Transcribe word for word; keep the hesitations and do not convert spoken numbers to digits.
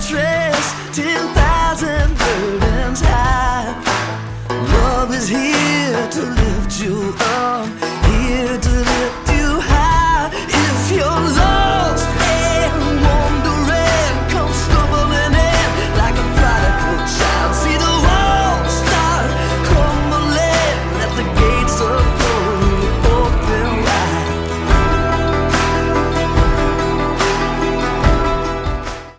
mattress, ten thousand burdens high. Love is here to lift you up